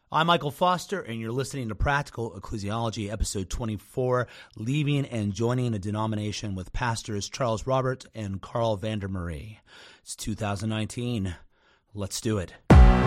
I'm Michael Foster, and you're listening to Practical Ecclesiology, episode 24, Leaving and Joining a Denomination with Pastors Charles Roberts and Carl Vandermarie. It's 2019. Let's do it.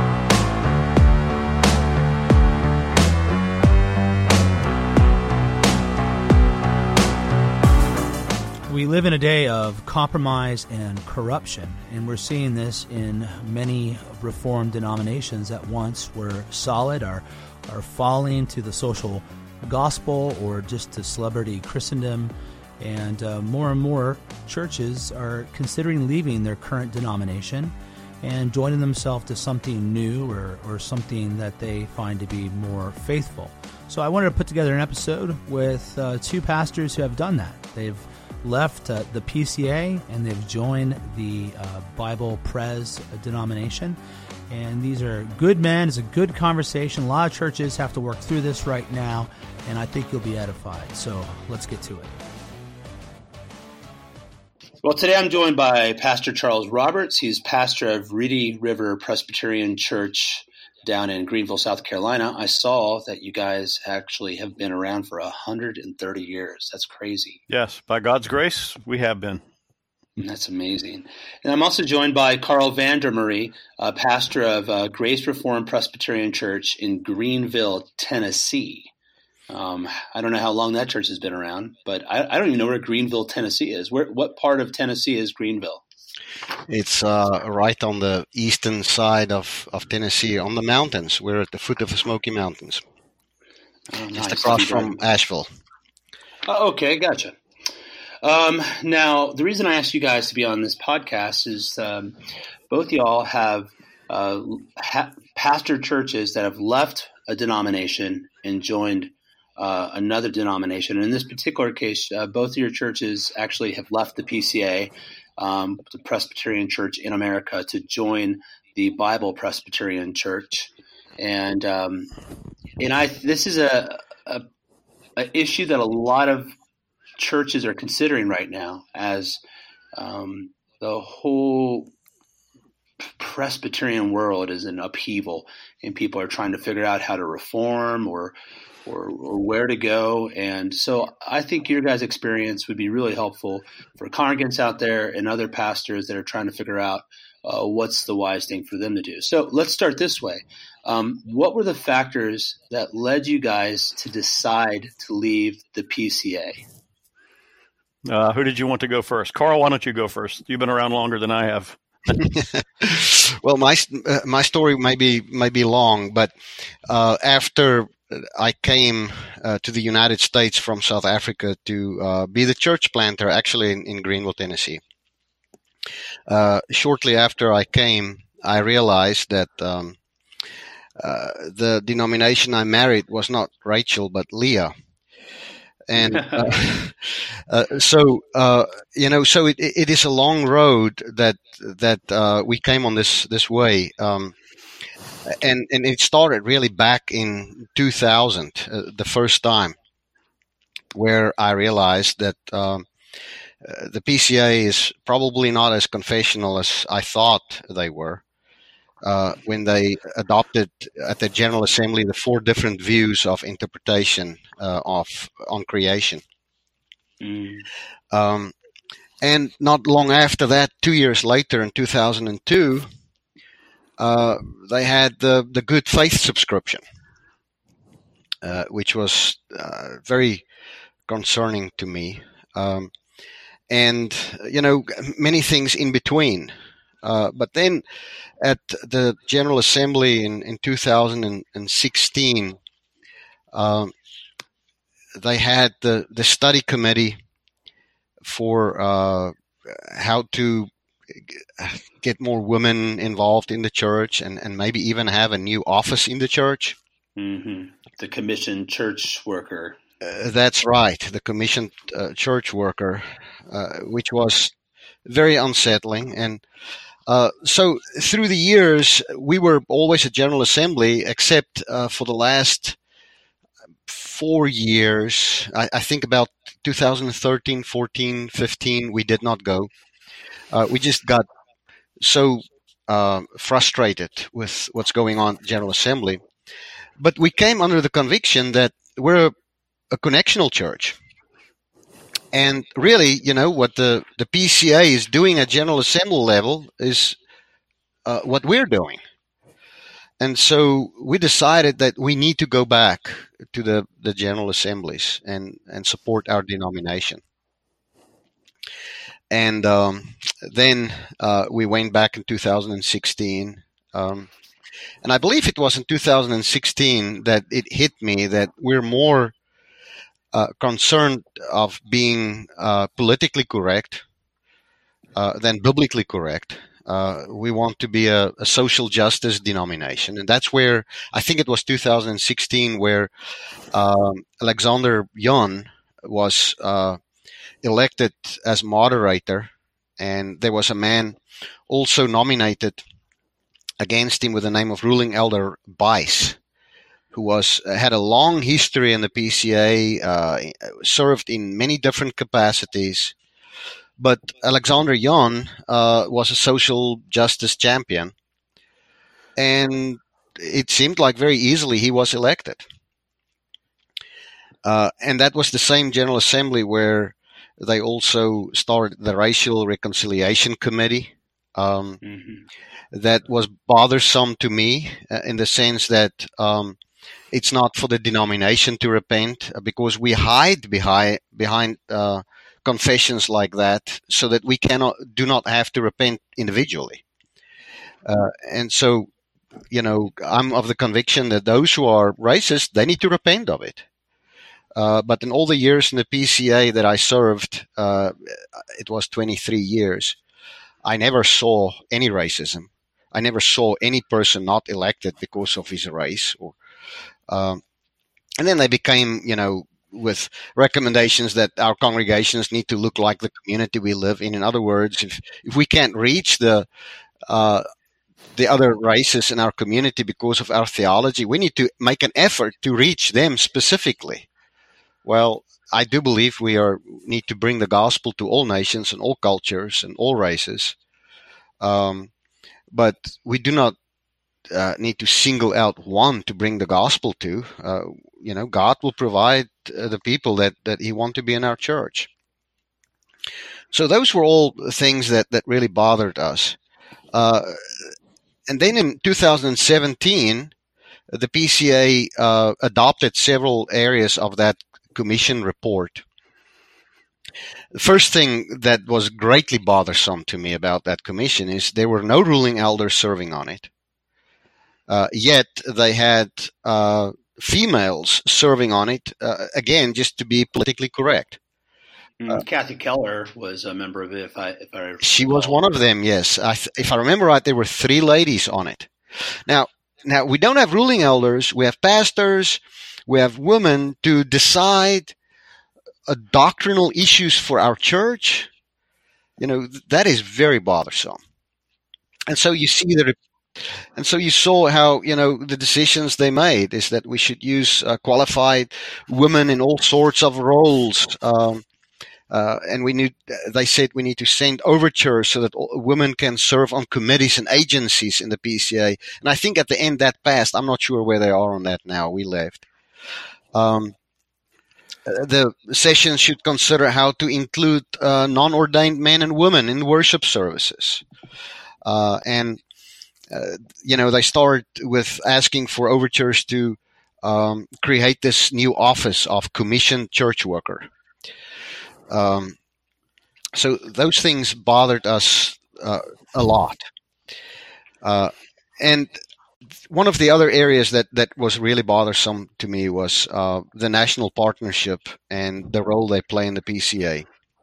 We live in a day of compromise and corruption, and we're seeing this in many Reformed denominations that once were solid are falling to the social gospel or just to celebrity Christendom, and more churches are considering leaving their current denomination and joining themselves to something new or something that they find to be more faithful. So I wanted to put together an episode with two pastors who have done that. They've left the PCA and they've joined the Bible Pres denomination. And these are good men. It's a good conversation. A lot of churches have to work through this right now, and I think you'll be edified. So let's get to it. Well, today I'm joined by Pastor Charles Roberts. He's pastor of Reedy River Presbyterian Church down in Greenville, South Carolina. I saw that you guys actually have been around for 130 years. That's crazy. Yes, by God's grace, we have been. That's amazing. And I'm also joined by Carl Vandermarie, pastor of Grace Reformed Presbyterian Church in Greenville, Tennessee. I don't know how long that church has been around, but I don't even know where Greenville, Tennessee is. What part of Tennessee is Greenville? It's right on the eastern side of Tennessee, on the mountains. We're at the foot of the Smoky Mountains, just across from Asheville. Oh, okay, gotcha. Now, the reason I asked you guys to be on this podcast is both y'all have pastor churches that have left a denomination and joined another denomination. And in this particular case, both of your churches actually have left the PCA, the Presbyterian Church in America, to join the Bible Presbyterian Church. And this is a issue that a lot of churches are considering right now, as the whole Presbyterian world is in upheaval, and people are trying to figure out how to reform or where to go. And so I think your guys' experience would be really helpful for congregants out there and other pastors that are trying to figure out what's the wise thing for them to do. So let's start this way. What were the factors that led you guys to decide to leave the PCA? Who did you want to go first? Carl, why don't you go first? You've been around longer than I have. Well, my story may be long, but after I came to the United States from South Africa to be the church planter, actually in Greenville, Tennessee. Shortly after I came, I realized that the denomination I married was not Rachel, but Leah. And so it is a long road that we came on this way. And it started really back in 2000, the first time, where I realized that the PCA is probably not as confessional as I thought they were when they adopted at the General Assembly the 4 different views of interpretation on creation. And not long after that, 2 years later in 2002, they had the Good Faith subscription, which was very concerning to me. And, many things in between. But then at the General Assembly in 2016, they had the study committee for how to get more women involved in the church and maybe even have a new office in the church. Mm-hmm. The commissioned church worker. That's right, the commissioned church worker, which was very unsettling. And so through the years, we were always a General Assembly, except for the last 4 years. I think about 2013, 14, 15, we did not go. We just got so frustrated with what's going on at General Assembly But we came under the conviction that we're a connectional church. And really, what the PCA is doing at General Assembly level is what we're doing. And so we decided that we need to go back to the General Assemblies and support our denomination. And then we went back in 2016. And I believe it was in 2016 that it hit me that we're more concerned of being politically correct than biblically correct. We want to be a social justice denomination. And that's where, I think it was 2016, where Alexander Young was elected as moderator. And there was a man also nominated against him with the name of Ruling Elder Bice, who had a long history in the PCA, served in many different capacities. But Alexander Young was a social justice champion, and it seemed like very easily he was elected. And that was the same General Assembly where they also started the Racial Reconciliation Committee. That was bothersome to me in the sense that it's not for the denomination to repent, because we hide behind confessions like that so that we do not have to repent individually. And so, I'm of the conviction that those who are racist, they need to repent of it. But in all the years in the PCA that I served, it was 23 years, I never saw any racism. I never saw any person not elected because of his race. And then they became, with recommendations that our congregations need to look like the community we live in. In other words, if we can't reach the other races in our community because of our theology, we need to make an effort to reach them specifically. Well, I do believe we need to bring the gospel to all nations and all cultures and all races. But we do not need to single out one to bring the gospel to. God will provide the people that He wants to be in our church. So those were all things that really bothered us. And then in 2017, the PCA adopted several areas of that commission report. The first thing that was greatly bothersome to me about that commission is there were no ruling elders serving on it. Yet they had females serving on it, again, just to be politically correct. Kathy Keller was a member of it. She was one of them, yes. If I remember right, there were 3 ladies on it. Now we don't have ruling elders. We have pastors. We have women to decide doctrinal issues for our church. That is very bothersome. And so you see and so you saw how, the decisions they made is that we should use qualified women in all sorts of roles. And they said we need to send overtures so that women can serve on committees and agencies in the PCA. And I think at the end that passed. I'm not sure where they are on that now. We left. The session should consider how to include non-ordained men and women in worship services. They start with asking for overtures to create this new office of commissioned church worker. So those things bothered us a lot. And one of the other areas that was really bothersome to me was the national partnership and the role they play in the PCA.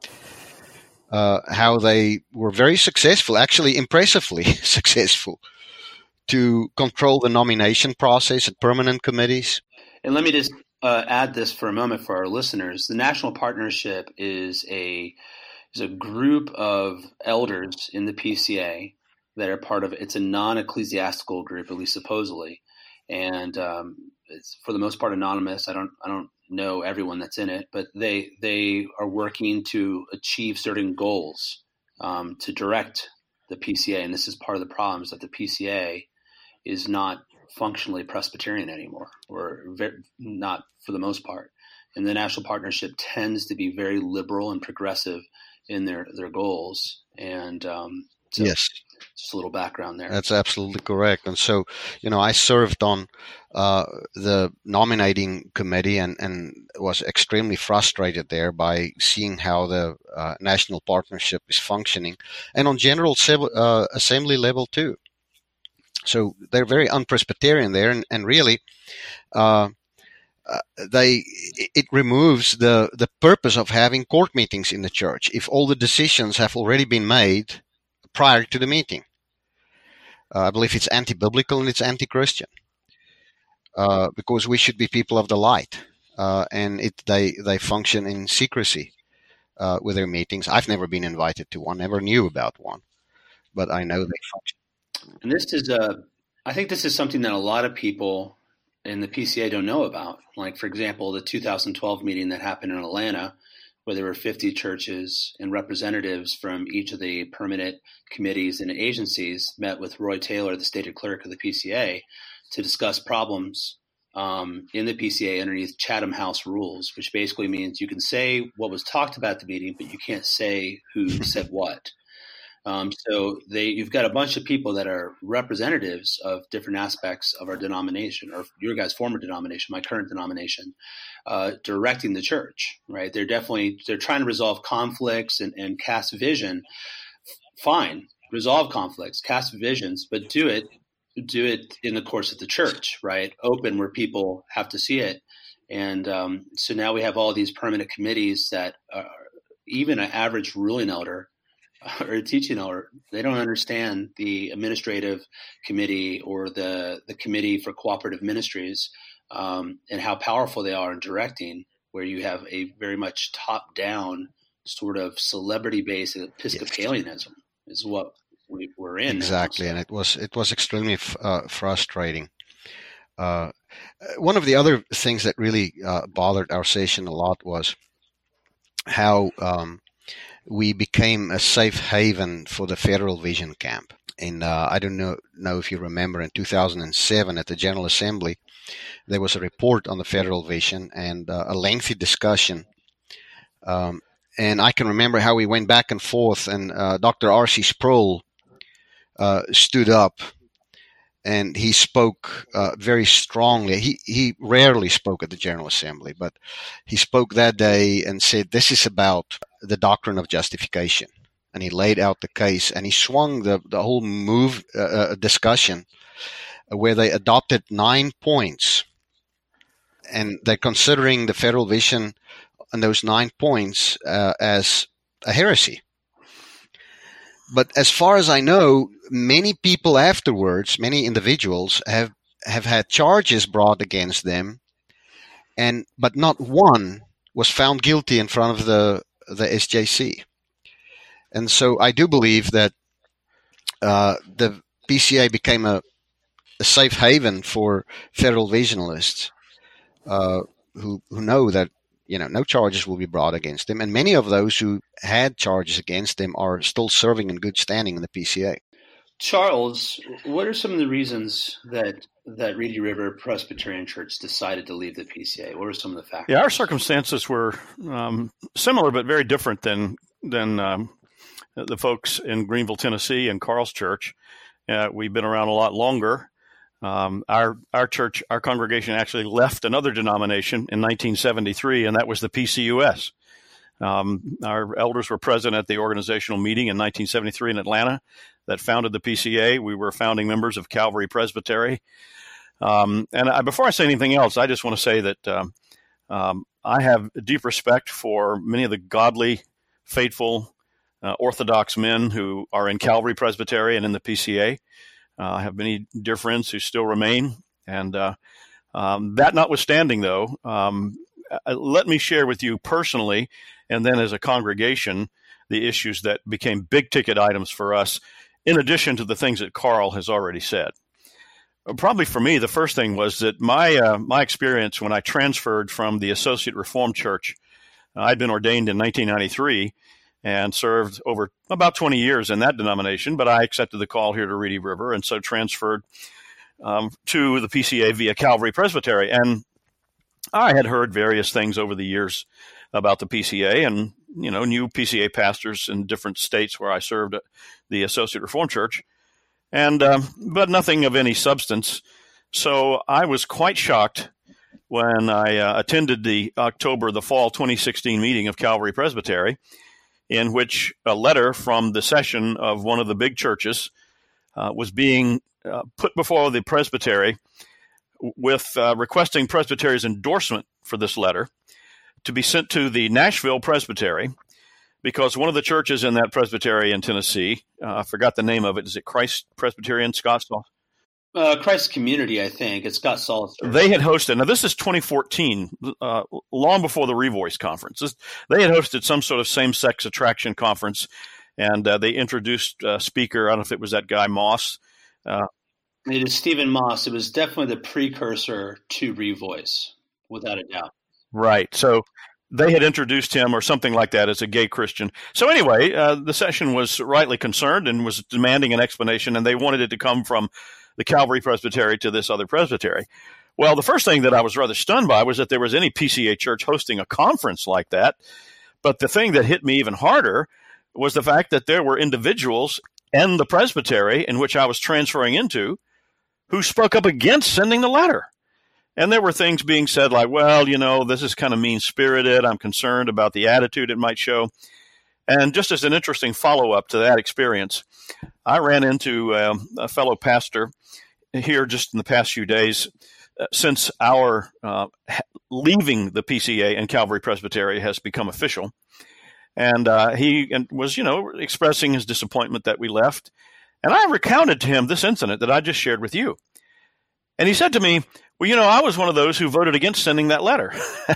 How they were very successful, actually impressively successful, to control the nomination process at permanent committees. And let me just add this for a moment for our listeners. The National Partnership is a group of elders in the PCA that are part of it. It's a non-ecclesiastical group, at least supposedly, and it's for the most part anonymous. I don't know everyone that's in it, but they are working to achieve certain goals to direct the PCA. And this is part of the problem, is that the PCA is not functionally Presbyterian anymore, or not for the most part. And the National Partnership tends to be very liberal and progressive in their goals. And so Yes. just a little background there. That's absolutely correct. And so, I served on the nominating committee and was extremely frustrated there by seeing how the National Partnership is functioning, and on General Assembly level too. So they're very un-Presbyterian there, and really, it removes the purpose of having court meetings in the church if all the decisions have already been made prior to the meeting. I believe it's anti-biblical and it's anti-Christian, because we should be people of the light, and they function in secrecy with their meetings. I've never been invited to one, never knew about one, but I know they function. And this is I think this is something that a lot of people in the PCA don't know about. Like, for example, the 2012 meeting that happened in Atlanta, where there were 50 churches and representatives from each of the permanent committees and agencies met with Roy Taylor, the stated clerk of the PCA, to discuss problems in the PCA underneath Chatham House rules, which basically means you can say what was talked about at the meeting, but you can't say who said what. So you've got a bunch of people that are representatives of different aspects of our denomination, or your guys' former denomination, my current denomination, directing the church, right? They're trying to resolve conflicts and cast vision. Fine, resolve conflicts, cast visions, but do it in the course of the church, right? Open where people have to see it. And so now we have all these permanent committees that even an average ruling elder or a teaching elder, they don't understand the administrative committee or the committee for cooperative ministries, and how powerful they are in directing, where you have a very much top-down sort of celebrity-based Episcopalianism is what we're in. Exactly, and it was extremely frustrating. One of the other things that really bothered our session a lot was how we became a safe haven for the Federal Vision Camp. And I don't know if you remember, in 2007 at the General Assembly, there was a report on the Federal Vision and a lengthy discussion. And I can remember how we went back and forth, and Dr. R.C. Sproul stood up and he spoke very strongly. He rarely spoke at the General Assembly, but he spoke that day and said, this is about the doctrine of justification. And he laid out the case, and he swung the whole discussion where they adopted 9 points. And they're considering the Federal Vision and those 9 points as a heresy. But as far as I know, many people afterwards, many individuals have had charges brought against them, but not one was found guilty in front of the SJC. And so I do believe that the PCA became a safe haven for federal visionalists who know that no charges will be brought against them, and many of those who had charges against them are still serving in good standing in the PCA. Charles, what are some of the reasons that Reedy River Presbyterian Church decided to leave the PCA? What are some of the factors? Yeah, our circumstances were similar but very different than the folks in Greenville, Tennessee, and Carl's church. We've been around a lot longer. Our church, our congregation actually left another denomination in 1973, and that was the PCUS. Our elders were present at the organizational meeting in 1973 in Atlanta that founded the PCA. We were founding members of Calvary Presbytery. Before I say anything else, I just want to say that I have deep respect for many of the godly, faithful, Orthodox men who are in Calvary Presbytery and in the PCA. I have many dear friends who still remain. And that notwithstanding, though, let me share with you personally, and then as a congregation, the issues that became big-ticket items for us, in addition to the things that Carl has already said. Probably for me, the first thing was that my experience when I transferred from the Associate Reformed Church, I'd been ordained in 1993 and served over about 20 years in that denomination, but I accepted the call here to Reedy River and so transferred to the PCA via Calvary Presbytery. And I had heard various things over the years about the PCA and, knew PCA pastors in different states where I served at the Associate Reformed Church, and but nothing of any substance. So I was quite shocked when I attended the fall 2016 meeting of Calvary Presbytery, in which a letter from the session of one of the big churches was being put before the presbytery with requesting Presbytery's endorsement for this letter to be sent to the Nashville Presbytery, because one of the churches in that presbytery in Tennessee, I forgot the name of it. Is it Christ Presbyterian Scottsdale? Christ Community, I think. It's Scott Saul's church. They had hosted, now this is 2014, long before the Revoice conference. They had hosted some sort of same-sex attraction conference, and they introduced a speaker. I don't know if it was that guy Moss. It is Stephen Moss. It was definitely the precursor to Revoice, without a doubt. Right. So they had introduced him or something like that as a gay Christian. So anyway, the session was rightly concerned and was demanding an explanation, and they wanted it to come from the Calvary Presbytery to this other presbytery. Well, the first thing that I was rather stunned by was that there was any PCA church hosting a conference like that. But the thing that hit me even harder was the fact that there were individuals in the presbytery in which I was transferring into who spoke up against sending the letter. And there were things being said like, well, this is kind of mean-spirited. I'm concerned about the attitude it might show. And just as an interesting follow-up to that experience, I ran into a fellow pastor here just in the past few days since our leaving the PCA and Calvary Presbytery has become official. And he was, expressing his disappointment that we left. And I recounted to him this incident that I just shared with you. And he said to me, well, I was one of those who voted against sending that letter.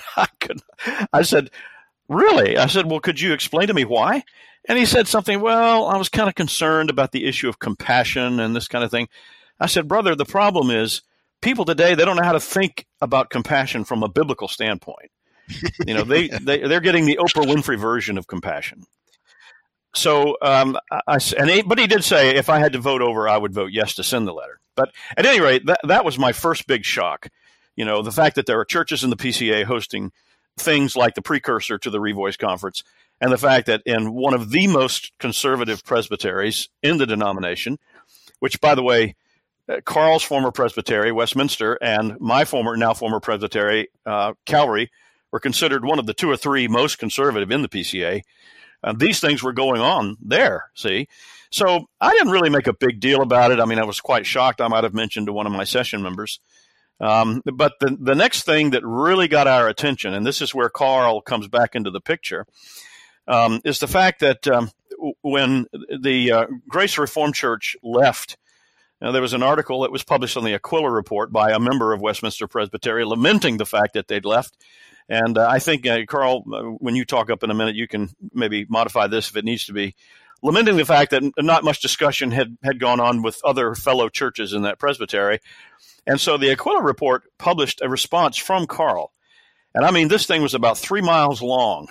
I said, really? I said, well, could you explain to me why? And he said something, well, I was kind of concerned about the issue of compassion and this kind of thing. I said, brother, the problem is people today, they don't know how to think about compassion from a biblical standpoint. They're getting the Oprah Winfrey version of compassion. So, but he did say if I had to vote over, I would vote yes to send the letter. But at any rate, that was my first big shock. The fact that there are churches in the PCA hosting things like the precursor to the Revoice conference, and the fact that in one of the most conservative presbyteries in the denomination, which, by the way, Carl's former presbytery, Westminster, and my now former presbytery, Calvary, were considered one of the two or three most conservative in the PCA. These things were going on there, see? So I didn't really make a big deal about it. I mean, I was quite shocked. I might have mentioned to one of my session members. But the next thing that really got our attention, and this is where Carl comes back into the picture, is the fact that when the Grace Reformed Church left, there was an article that was published on the Aquila Report by a member of Westminster Presbytery lamenting the fact that they'd left. And I think, Carl, when you talk up in a minute, you can maybe modify this if it needs to be, lamenting the fact that not much discussion had gone on with other fellow churches in that presbytery. And so the Aquila Report published a response from Carl. And I mean, this thing was about 3 miles long,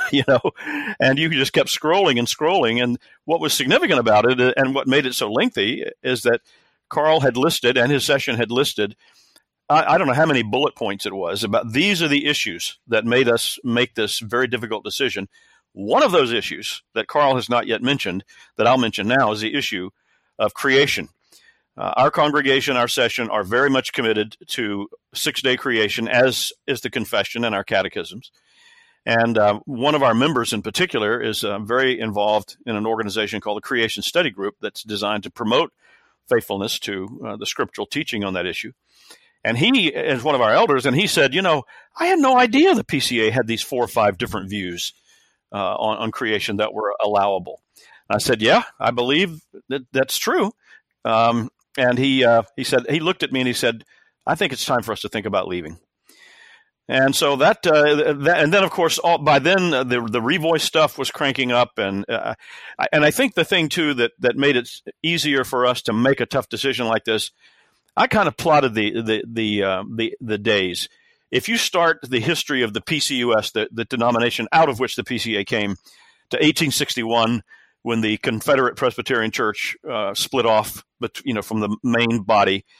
and you just kept scrolling and scrolling. And what was significant about it and what made it so lengthy is that Carl had listed, and his session had listed, I don't know how many bullet points it was about these are the issues that made us make this very difficult decision. One of those issues that Carl has not yet mentioned, that I'll mention now, is the issue of creation. Our congregation, our session, are very much committed to six-day creation, as is the confession and our catechisms. And one of our members in particular is very involved in an organization called the Creation Study Group that's designed to promote faithfulness to the scriptural teaching on that issue. And he is one of our elders, and he said, I had no idea the PCA had these 4 or 5 different views on creation that were allowable. And I said, yeah, I believe that's true. And he said, he looked at me and he said, I think it's time for us to think about leaving. And so that and then of course by then the Revoice stuff was cranking up, and I think the thing too that made it easier for us to make a tough decision like this, I kind of plotted the days. If you start the history of the PCUS, the denomination out of which the PCA came, to 1861, when the Confederate Presbyterian Church split off, from the main body,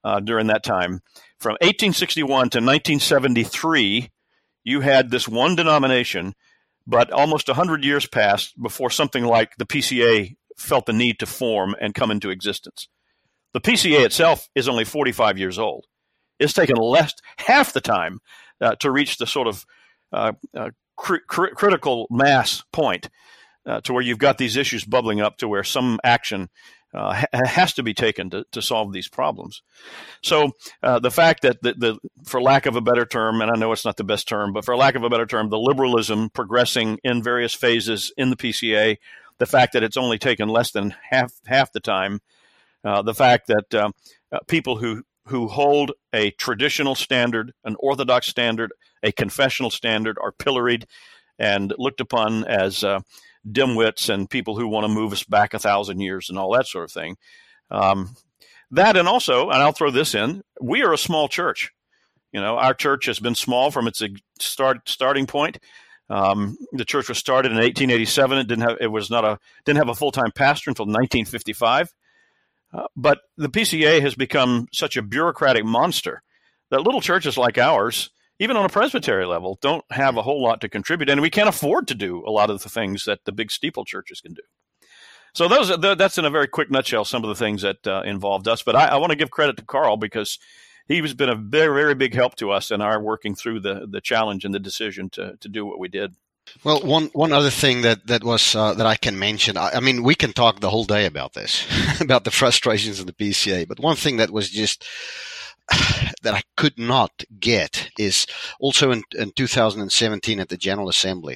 during that time. From 1861 to 1973, you had this one denomination, but almost 100 years passed before something like the PCA felt the need to form and come into existence. The PCA itself is only 45 years old. It's taken half the time to reach the sort of critical mass point to where you've got these issues bubbling up to where some action has to be taken to solve these problems. So the fact that for lack of a better term, and I know it's not the best term, but for lack of a better term, the liberalism progressing in various phases in the PCA, the fact that it's only taken less than half the time, the fact that people who hold a traditional standard, an orthodox standard, a confessional standard are pilloried and looked upon as dimwits and people who want to move us back 1,000 years and all that sort of thing. That, and also, and I'll throw this in, we are a small church. Our church has been small from its starting point. The church was started in 1887. It didn't have a full-time pastor until 1955. But the PCA has become such a bureaucratic monster that little churches like ours, even on a presbytery level, don't have a whole lot to contribute, and we can't afford to do a lot of the things that the big steeple churches can do. So that's in a very quick nutshell some of the things that involved us. But I want to give credit to Carl because he's been a very, very big help to us in our working through the challenge and the decision to do what we did. Well, one other thing that was that I can mention. I mean, we can talk the whole day about this, about the frustrations of the PCA. But one thing that was just that I could not get is also in 2017 at the General Assembly.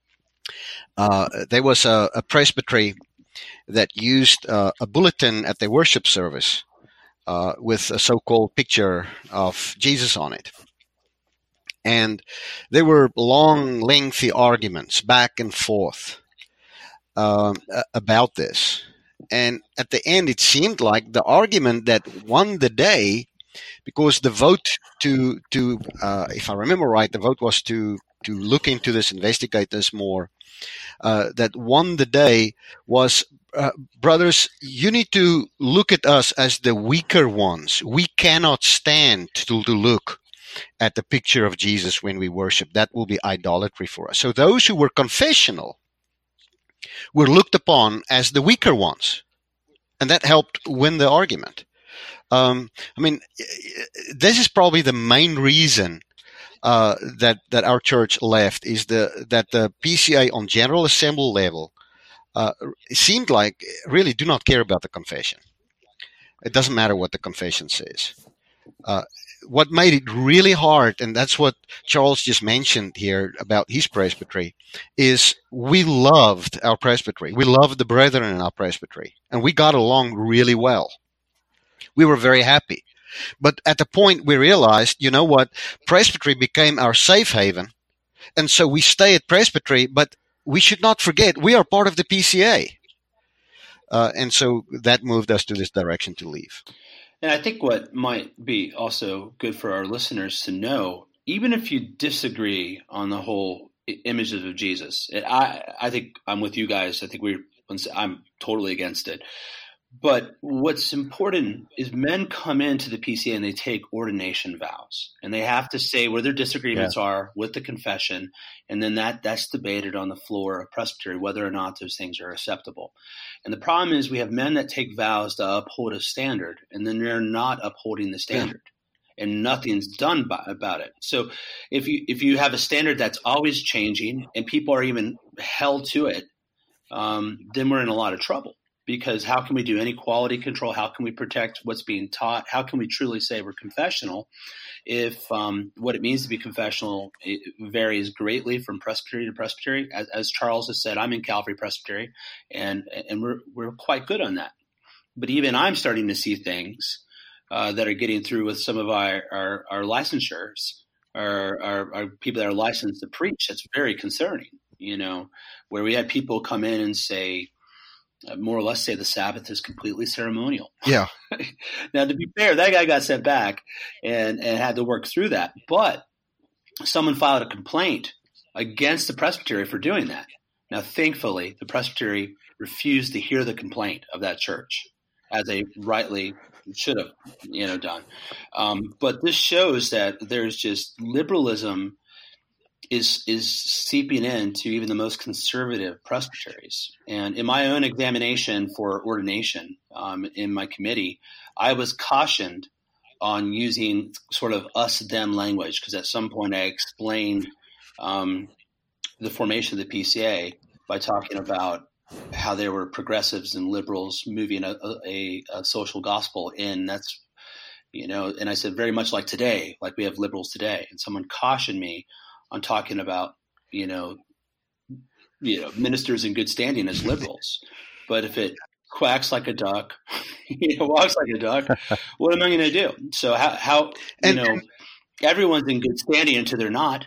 There was a presbytery that used a bulletin at their worship service with a so-called picture of Jesus on it. And there were long, lengthy arguments back and forth about this. And at the end, it seemed like the argument that won the day, because the vote to if I remember right, the vote was to look into this, investigate this more, that won the day was, brothers, you need to look at us as the weaker ones. We cannot stand to look at the picture of Jesus when we worship. That will be idolatry for us. So those who were confessional were looked upon as the weaker ones. And that helped win the argument. I mean, this is probably the main reason that our church left, is that the PCA on General Assembly level it seemed like really do not care about the confession. It doesn't matter what the confession says. What made it really hard, and that's what Charles just mentioned here about his presbytery, is we loved our presbytery. We loved the brethren in our presbytery, and we got along really well. We were very happy. But at the point we realized, you know what, presbytery became our safe haven, and so we stay at presbytery, but we should not forget we are part of the PCA. And so that moved us to this direction to leave. And I think what might be also good for our listeners to know, even if you disagree on the whole images of Jesus, I think I'm with you guys. I think I'm totally against it. But what's important is men come into the PCA and they take ordination vows, and they have to say where their disagreements are with the confession, and then that's debated on the floor of presbytery whether or not those things are acceptable. And the problem is we have men that take vows to uphold a standard, and then they're not upholding the standard, and nothing's done about it. So if you have a standard that's always changing and people are even held to it, then we're in a lot of trouble. Because how can we do any quality control? How can we protect what's being taught? How can we truly say we're confessional if what it means to be confessional varies greatly from presbytery to presbytery? As Charles has said, I'm in Calvary Presbytery, and we're quite good on that. But even I'm starting to see things that are getting through with some of our licensures, our people that are licensed to preach. That's very concerning, where we had people come in and say, more or less say the Sabbath is completely ceremonial. Yeah. Now, to be fair, that guy got sent back and had to work through that. But someone filed a complaint against the presbytery for doing that. Now, thankfully, the presbytery refused to hear the complaint of that church, as they rightly should have, done. But this shows that there's just liberalism is seeping into even the most conservative presbyteries. And in my own examination for ordination in my committee, I was cautioned on using sort of us-them language, because at some point I explained the formation of the PCA by talking about how there were progressives and liberals moving a social gospel in. That's, and I said, very much like today, like we have liberals today. And someone cautioned me on talking about, ministers in good standing as liberals. But if it quacks like a duck, walks like a duck, what am I going to do? So how everyone's in good standing until they're not.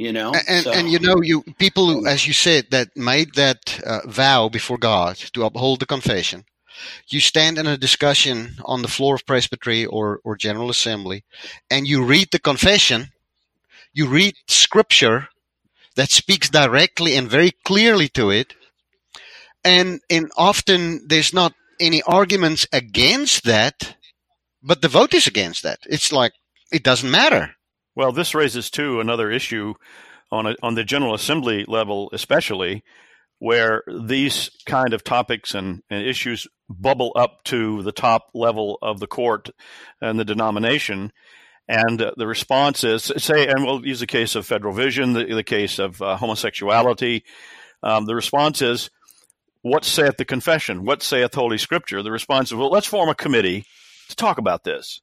People who, as you said, that made that vow before God to uphold the confession, you stand in a discussion on the floor of presbytery or General Assembly, and you read the confession, you read scripture that speaks directly and very clearly to it, and often there's not any arguments against that, but the vote is against that. It's like it doesn't matter. Well, this raises, too, another issue on the General Assembly level, especially, where these kind of topics and issues bubble up to the top level of the court and the denomination. And the response is, and we'll use the case of Federal Vision, the case of homosexuality. The response is, what saith the confession? What saith Holy Scripture? The response is, well, let's form a committee to talk about this.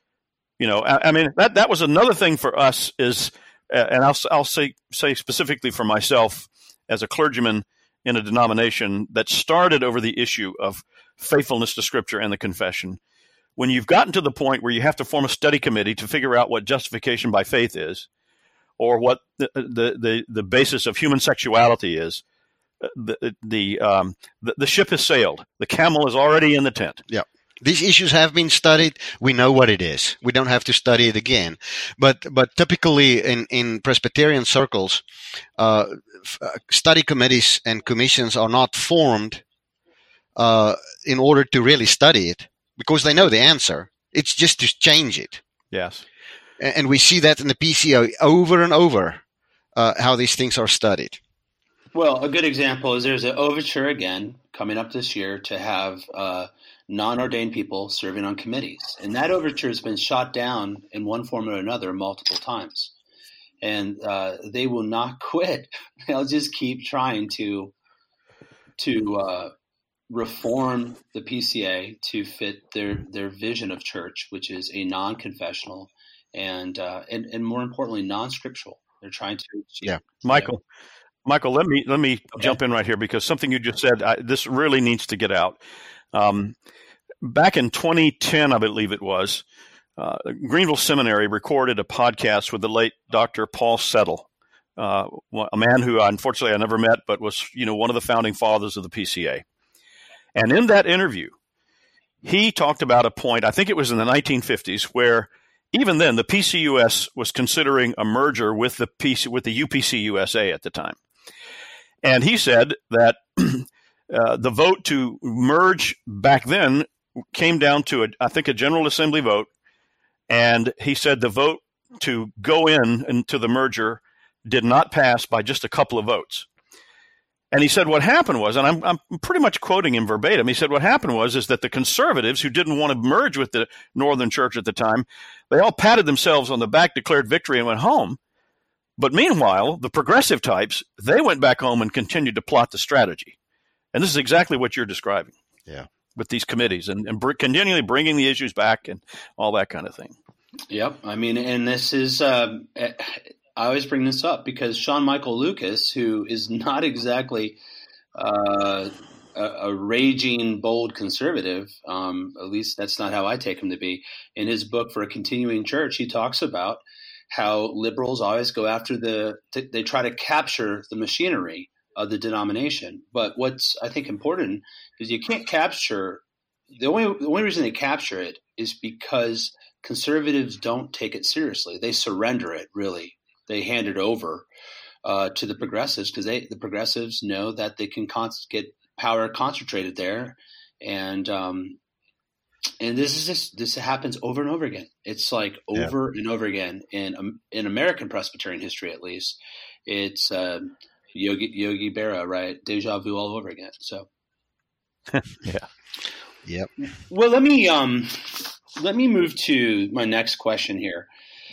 That was another thing for us is, and I'll say specifically for myself as a clergyman in a denomination that started over the issue of faithfulness to Scripture and the confession. When you've gotten to the point where you have to form a study committee to figure out what justification by faith is, or what the basis of human sexuality is, the ship has sailed. The camel is already in the tent. Yeah. These issues have been studied. We know what it is. We don't have to study it again. But typically in Presbyterian circles, study committees and commissions are not formed in order to really study it, because they know the answer. It's just to change it. Yes. And we see that in the PCA over and over, how these things are studied. Well, a good example is there's an overture again coming up this year to have non-ordained people serving on committees. And that overture has been shot down in one form or another multiple times. And they will not quit. They'll just keep trying to reform the PCA to fit their vision of church, which is a non-confessional and more importantly, non-scriptural. They're trying to achieve. Yeah, Michael, let me jump in right here, because something you just said, this really needs to get out. Back in 2010, I believe it was, Greenville Seminary recorded a podcast with the late Dr. Paul Settle, a man who unfortunately I never met, but was one of the founding fathers of the PCA. And in that interview, he talked about a point, I think it was in the 1950s, where even then the PCUS was considering a merger with the UPC USA at the time. And he said that the vote to merge back then came down to I think a General Assembly vote, and he said the vote to go into the merger did not pass by just a couple of votes. And he said what happened was, and I'm pretty much quoting him verbatim, he said what happened is that the conservatives who didn't want to merge with the Northern Church at the time, they all patted themselves on the back, declared victory, and went home. But meanwhile, the progressive types, they went back home and continued to plot the strategy. And this is exactly what you're describing. Yeah. With these committees and continually bringing the issues back and all that kind of thing. Yep. I mean, and this is, I always bring this up because Sean Michael Lucas, who is not exactly a raging, bold conservative, at least that's not how I take him to be, in his book For a Continuing Church, he talks about how liberals always go after they try to capture the machinery of the denomination. But what's, I think, important is you can't capture – the only reason they capture it is because conservatives don't take it seriously. They surrender it, really. They hand it over to the progressives because the progressives know that they can get power concentrated there. And And this happens over and over again. It's like over and over again in American Presbyterian history, at least. It's Yogi Berra, right? Deja vu all over again. So, yeah, yep. Well, let me move to my next question here.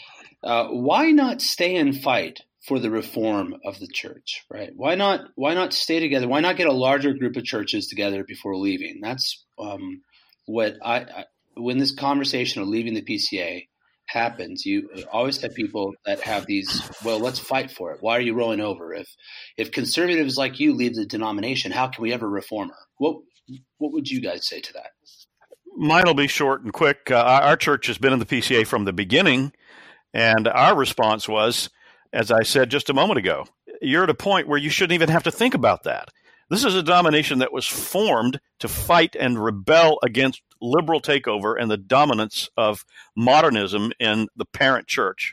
Why not stay and fight for the reform of the church? Right? Why not stay together? Why not get a larger group of churches together before leaving? That's what when this conversation of leaving the PCA happens, you always have people that have these, well, let's fight for it. Why are you rolling over? If conservatives like you leave the denomination, how can we ever reform her? What would you guys say to that? Mine will be short and quick. Our church has been in the PCA from the beginning, and our response was, as I said just a moment ago, you're at a point where you shouldn't even have to think about that. This is a denomination that was formed to fight and rebel against liberal takeover and the dominance of modernism in the parent church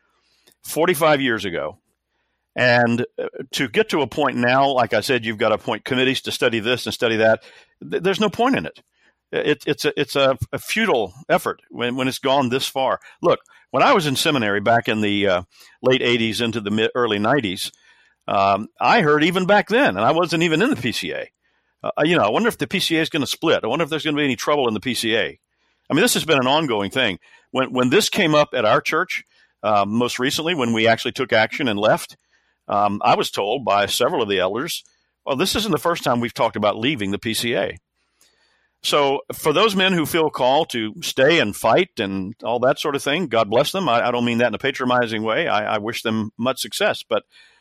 45 years ago. And to get to a point now, like I said, you've got to appoint committees to study this and study that. There's no point in it. It's a futile effort when it's gone this far. Look, when I was in seminary back in the late 80s into the early 90s, I heard even back then, and I wasn't even in the PCA, I wonder if the PCA is going to split. I wonder if there's going to be any trouble in the PCA. I mean, this has been an ongoing thing. When this came up at our church, most recently, when we actually took action and left, I was told by several of the elders, well, this isn't the first time we've talked about leaving the PCA. So for those men who feel called to stay and fight and all that sort of thing, God bless them. I don't mean that in a patronizing way. I wish them much success, but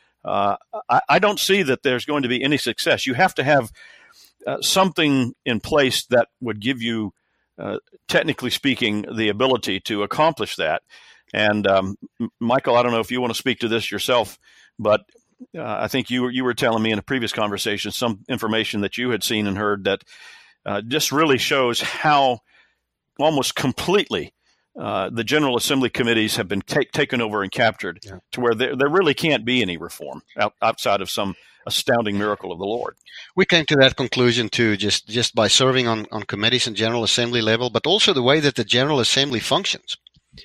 I don't see that there's going to be any success. You have to have something in place that would give you, technically speaking, the ability to accomplish that. And Michael, I don't know if you want to speak to this yourself, but I think you were telling me in a previous conversation some information that you had seen and heard that just really shows how almost completely the General Assembly committees have been taken over and captured to where there really can't be any reform outside of some astounding miracle of the Lord. We came to that conclusion too, just by serving on committees and General Assembly level, but also the way that the General Assembly functions.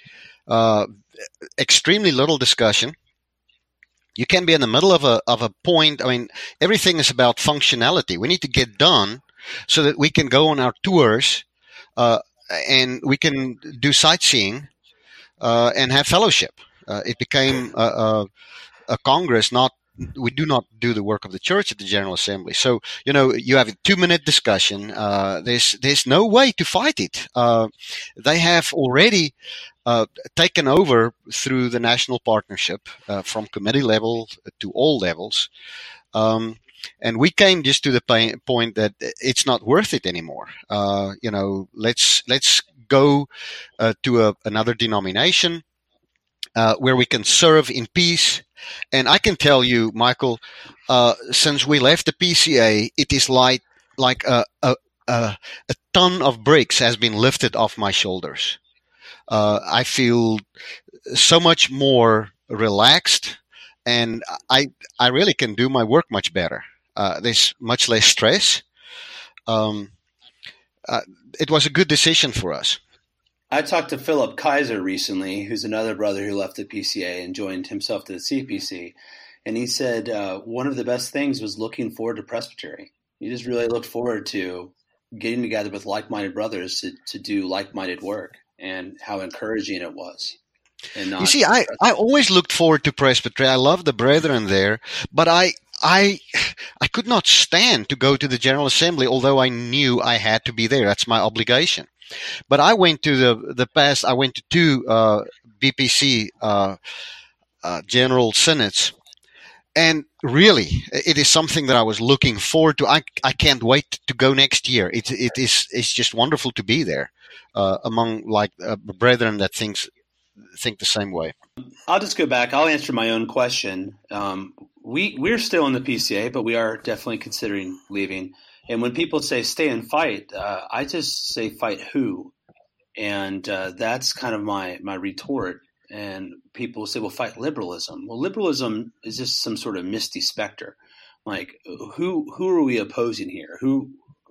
Extremely little discussion. You can be in the middle of a point. I mean, everything is about functionality. We need to get done so that we can go on our tours and we can do sightseeing and have fellowship. It became a Congress, we do not do the work of the church at the General Assembly. So, you have a 2-minute discussion. There's no way to fight it. They have already taken over through the national partnership from committee level to all levels. And we came just to the point that it's not worth it anymore. Let's go to another denomination where we can serve in peace. And I can tell you, Michael, since we left the PCA, it is like a ton of bricks has been lifted off my shoulders. I feel so much more relaxed, and I really can do my work much better. There's much less stress. It was a good decision for us. I talked to Philip Kaiser recently, who's another brother who left the PCA and joined himself to the CPC. And he said one of the best things was looking forward to Presbytery. He just really looked forward to getting together with like-minded brothers to do like-minded work, and how encouraging it was. And you see, I always looked forward to Presbytery. I love the brethren there, but I could not stand to go to the General Assembly, although I knew I had to be there. That's my obligation. But I went to I went to 2 BPC General Synods, and really, it is something that I was looking forward to. I can't wait to go next year. It's just wonderful to be there among brethren that think the same way. I'll just go back. I'll answer my own question. We're still in the PCA, but we are definitely considering leaving. And when people say stay and fight, I just say fight who? And that's kind of my retort. And people say, well, fight liberalism. Well, liberalism is just some sort of misty specter. Like, who are we opposing here? Who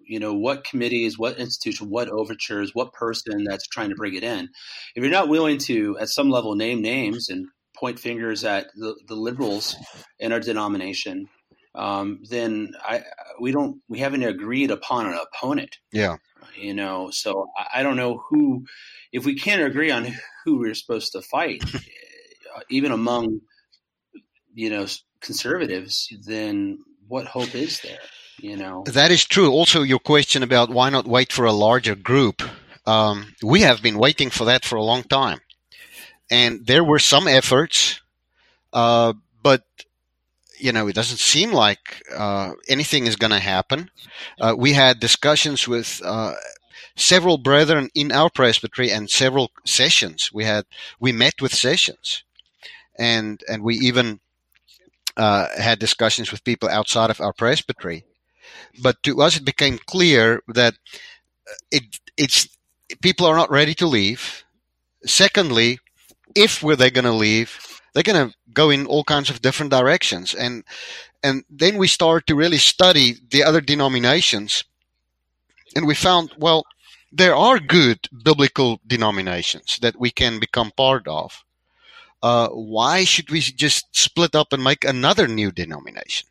what committees, what institution, what overtures, what person that's trying to bring it in. If you're not willing to, at some level, name names and point fingers at the liberals in our denomination, then we haven't agreed upon an opponent. Yeah. So I don't know who, if we can't agree on who we're supposed to fight, even among, conservatives, then what hope is there? That is true. Also, your question about why not wait for a larger group. We have been waiting for that for a long time. And there were some efforts, but, it doesn't seem like anything is going to happen. We had discussions with several brethren in our presbytery and several sessions. We met with sessions, and we even had discussions with people outside of our presbytery. But to us, it became clear that it's people are not ready to leave. Secondly, if they're going to leave, they're going to go in all kinds of different directions. And then we started to really study the other denominations. And we found, well, there are good biblical denominations that we can become part of. Why should we just split up and make another new denomination?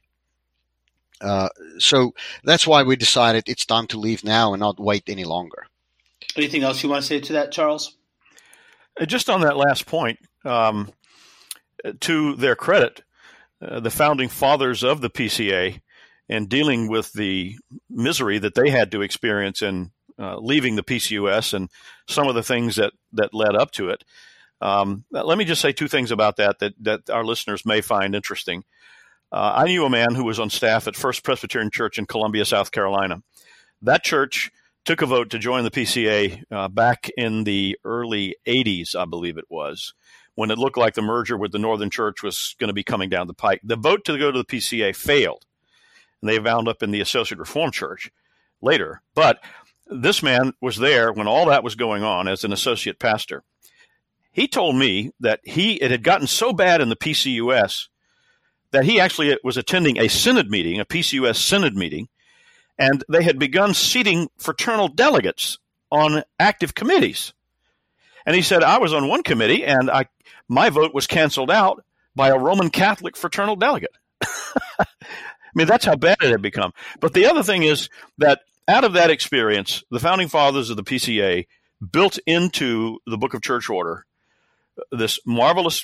So that's why we decided it's time to leave now and not wait any longer. Anything else you want to say to that, Charles? Just on that last point, to their credit, the founding fathers of the PCA, and dealing with the misery that they had to experience in leaving the PCUS and some of the things that led up to it. Let me just say two things about that our listeners may find interesting. I knew a man who was on staff at First Presbyterian Church in Columbia, South Carolina. That church took a vote to join the PCA back in the early 80s, I believe it was, when it looked like the merger with the Northern Church was going to be coming down the pike. The vote to go to the PCA failed, and they wound up in the Associate Reformed Church later. But this man was there when all that was going on as an associate pastor. He told me that it had gotten so bad in the PCUS that he actually was attending a synod meeting, a PCUS synod meeting, and they had begun seating fraternal delegates on active committees. And he said, I was on one committee, and my vote was canceled out by a Roman Catholic fraternal delegate. I mean, that's how bad it had become. But the other thing is that out of that experience, the founding fathers of the PCA built into the Book of Church Order this marvelous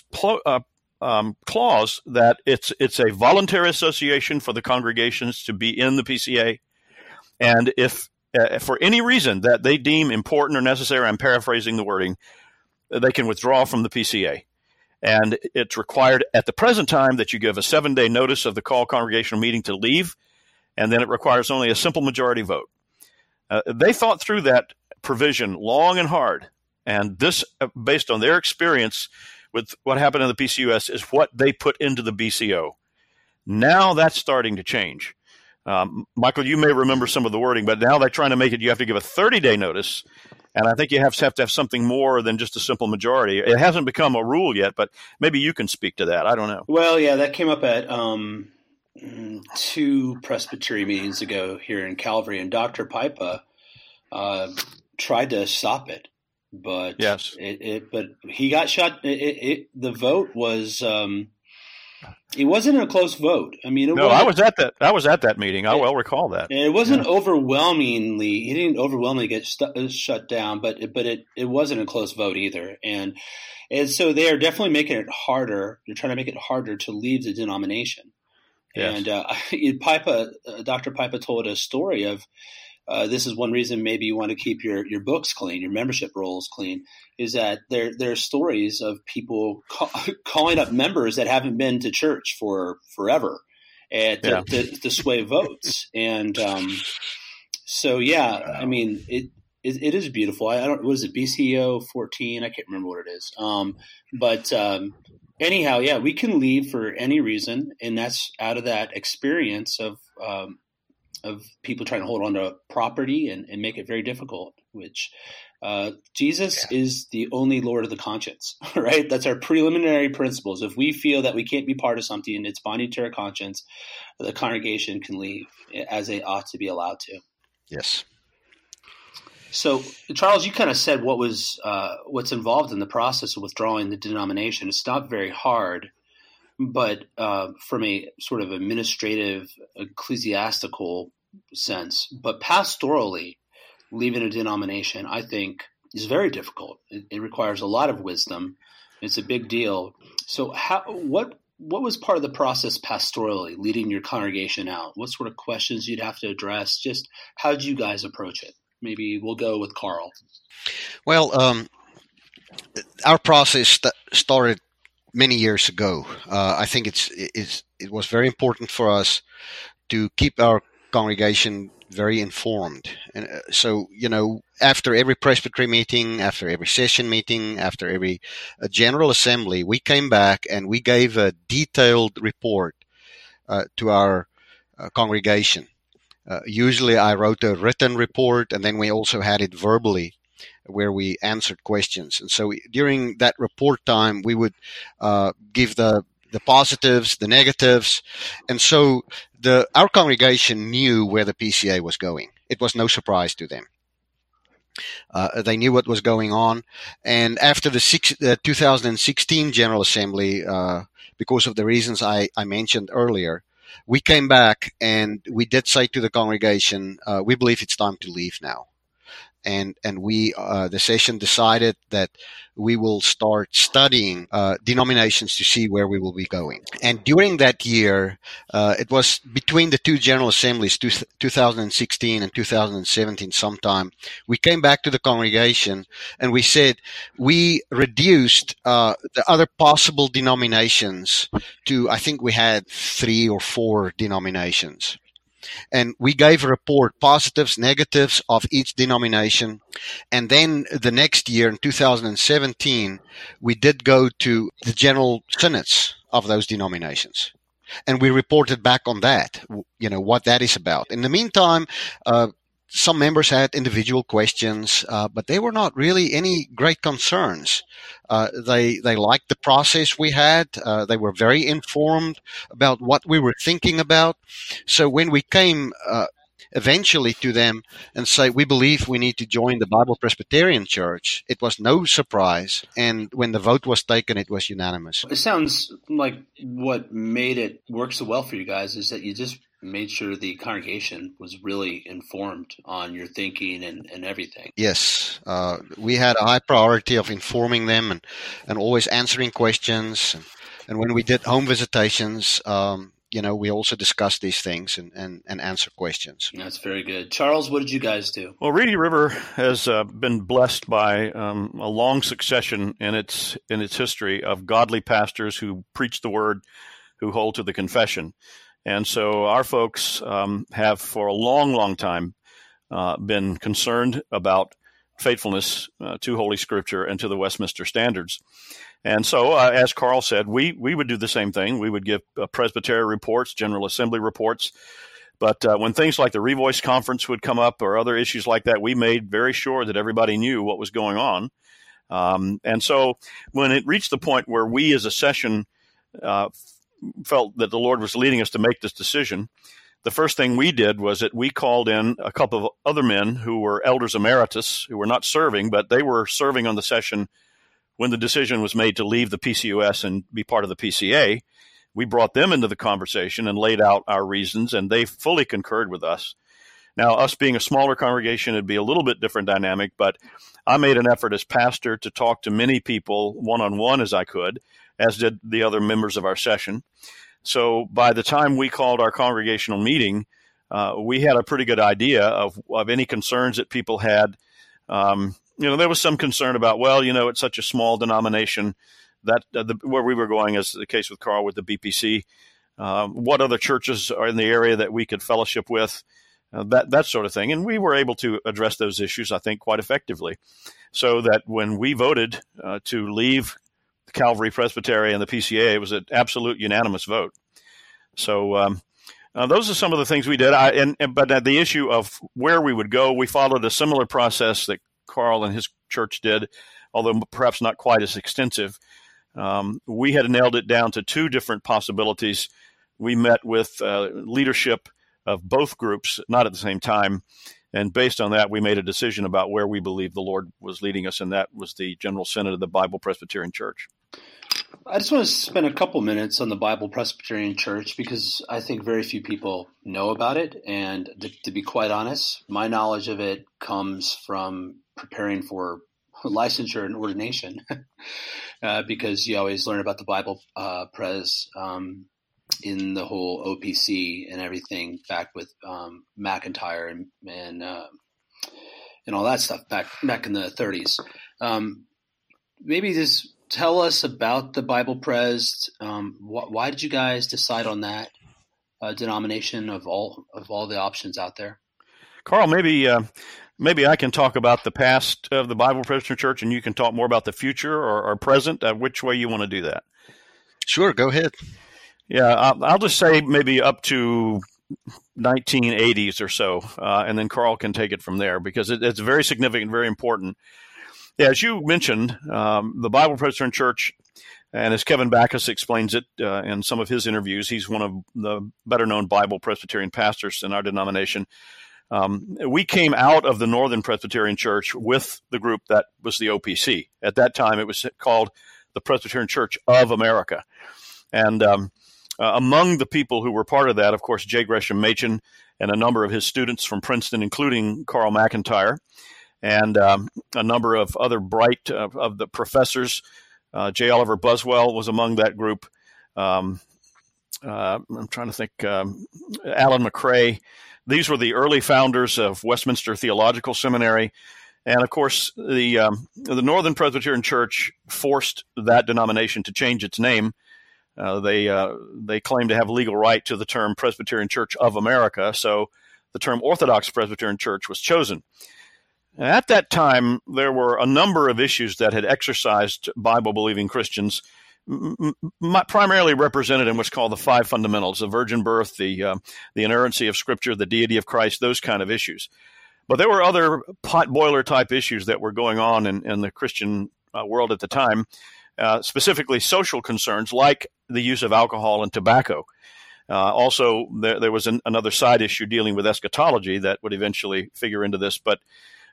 clause that it's a voluntary association for the congregations to be in the PCA. And if for any reason that they deem important or necessary, I'm paraphrasing the wording, they can withdraw from the PCA. And it's required at the present time that you give a 7-day notice of the call congregational meeting to leave, and then it requires only a simple majority vote. They thought through that provision long and hard, and this, based on their experience with what happened in the PCUS, is what they put into the BCO. Now that's starting to change. Michael, you may remember some of the wording, but now they're trying to make it, you have to give a 30-day notice, and I think you have to have something more than just a simple majority. It hasn't become a rule yet, but maybe you can speak to that. I don't know. Well, yeah, that came up at 2 Presbytery meetings ago here in Calvary, and Dr. Pipa tried to stop it. But yes, but he got shot. The vote was it wasn't a close vote. I mean, I was at that meeting. I well recall that. It wasn't overwhelmingly. He didn't overwhelmingly get shut down, but it wasn't a close vote either. And so they are definitely making it harder. They're trying to make it harder to leave the denomination. Yes. And Dr. Pipa told a story of. This is one reason maybe you want to keep your books clean, your membership rolls clean, is that there are stories of people calling up members that haven't been to church for forever and to sway votes. And so, I mean, it is beautiful. What is it, BCO 14? I can't remember what it is. But anyhow, we can leave for any reason, and that's out of that experience of people trying to hold on to property and make it very difficult, which Jesus is the only Lord of the conscience, right? That's our preliminary principles. If we feel that we can't be part of something and it's binding to our conscience, the congregation can leave as they ought to be allowed to. Yes. So, Charles, you kind of said what's involved in the process of withdrawing the denomination. It's not very hard, but from a sort of administrative, ecclesiastical sense, but pastorally, leaving a denomination, I think, is very difficult. It requires a lot of wisdom. It's a big deal. So, what was part of the process pastorally, leading your congregation out? What sort of questions you'd have to address? Just how did you guys approach it? Maybe we'll go with Carl. Well, our process started many years ago. I think it was very important for us to keep our congregation very informed. And so, after every presbytery meeting, after every session meeting, after every general assembly, we came back and we gave a detailed report to our congregation. Usually I wrote a written report, and then we also had it verbally where we answered questions. And so during that report time, we would give the positives, the negatives. And so our congregation knew where the PCA was going. It was no surprise to them. They knew what was going on. And after the 2016 General Assembly, because of the reasons I mentioned earlier, we came back and we did say to the congregation, we believe it's time to leave now. And we, the session decided that we will start studying denominations to see where we will be going. And during that year, it was between the two General Assemblies, 2016 and 2017 sometime, we came back to the congregation and we said we reduced the other possible denominations to, I think we had 3 or 4 denominations. And we gave a report, positives, negatives of each denomination. And then the next year, in 2017, we did go to the general synods of those denominations. And we reported back on that, what that is about. In the meantime, some members had individual questions, but they were not really any great concerns. They liked the process we had. They were very informed about what we were thinking about. So when we came eventually to them and say, we believe we need to join the Bible Presbyterian Church, it was no surprise. And when the vote was taken, it was unanimous. It sounds like what made it work so well for you guys is that you just made sure the congregation was really informed on your thinking and everything. Yes, we had a high priority of informing them and always answering questions. And when we did home visitations, we also discussed these things and answer questions. That's very good. Charles, what did you guys do? Well, Reedy River has been blessed by a long succession in its history of godly pastors who preach the word, who hold to the confession. And so our folks have for a long, long time been concerned about faithfulness to Holy Scripture and to the Westminster Standards. And so, as Carl said, we would do the same thing. We would give Presbytery reports, General Assembly reports. But when things like the Revoice Conference would come up or other issues like that, we made very sure that everybody knew what was going on. And so when it reached the point where we as a session felt that the Lord was leading us to make this decision, the first thing we did was that we called in a couple of other men who were elders emeritus, who were not serving, but they were serving on the session when the decision was made to leave the PCUS and be part of the PCA. We brought them into the conversation and laid out our reasons, and they fully concurred with us. Now, us being a smaller congregation, it'd be a little bit different dynamic, but I made an effort as pastor to talk to many people one-on-one as I could, as did the other members of our session. So by the time we called our congregational meeting, we had a pretty good idea of any concerns that people had. There was some concern about, it's such a small denomination that where we were going, as the case with Carl with the BPC, what other churches are in the area that we could fellowship with, that sort of thing. And we were able to address those issues, I think, quite effectively. So that when we voted to leave Calvary Presbytery and the PCA, it was an absolute unanimous vote. So those are some of the things we did. But the issue of where we would go, we followed a similar process that Carl and his church did, although perhaps not quite as extensive. We had nailed it down to 2 different possibilities. We met with leadership of both groups, not at the same time, And based on that, we made a decision about where we believed the Lord was leading us, and that was the General Synod of the Bible Presbyterian Church. I just want to spend a couple minutes on the Bible Presbyterian Church because I think very few people know about it. And to be quite honest, my knowledge of it comes from preparing for licensure and ordination because you always learn about the Bible Pres in the whole OPC and everything back with McIntyre and all that stuff back in the 30s. Maybe just tell us about the Bible Pres. Why did you guys decide on that denomination of all the options out there? Carl, maybe I can talk about the past of the Bible Presbyterian Church, and you can talk more about the future or present. Which way you want to do that? Sure, go ahead. Yeah, I'll just say maybe up to 1980s or so, and then Carl can take it from there because it's very significant, very important. Yeah, as you mentioned, the Bible Presbyterian Church, and as Kevin Backus explains it in some of his interviews, he's one of the better-known Bible Presbyterian pastors in our denomination. We came out of the Northern Presbyterian Church with the group that was the OPC. At that time, it was called the Presbyterian Church of America. And among the people who were part of that, of course, J. Gresham Machen and a number of his students from Princeton, including Carl McIntyre, and a number of other bright of the professors. J. Oliver Buswell was among that group. I'm trying to think. Alan McRae. These were the early founders of Westminster Theological Seminary. And, of course, the Northern Presbyterian Church forced that denomination to change its name. They claim to have legal right to the term Presbyterian Church of America, so the term Orthodox Presbyterian Church was chosen. At that time, there were a number of issues that had exercised Bible-believing Christians, primarily represented in what's called the five fundamentals: the virgin birth, the inerrancy of Scripture, the deity of Christ, those kind of issues. But there were other potboiler-type issues that were going on in the Christian world at the time, specifically social concerns like the use of alcohol and tobacco. Also, there was another side issue dealing with eschatology that would eventually figure into this. But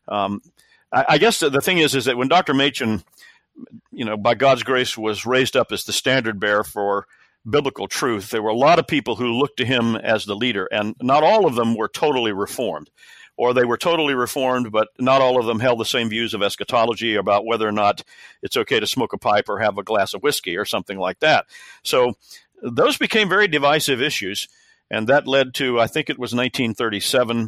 I guess the thing is that when Dr. Machen, by God's grace, was raised up as the standard bearer for biblical truth, there were a lot of people who looked to him as the leader, and not all of them were totally reformed. Or they were totally reformed, but not all of them held the same views of eschatology about whether or not it's okay to smoke a pipe or have a glass of whiskey or something like that. So those became very divisive issues, and that led to, I think it was 1937,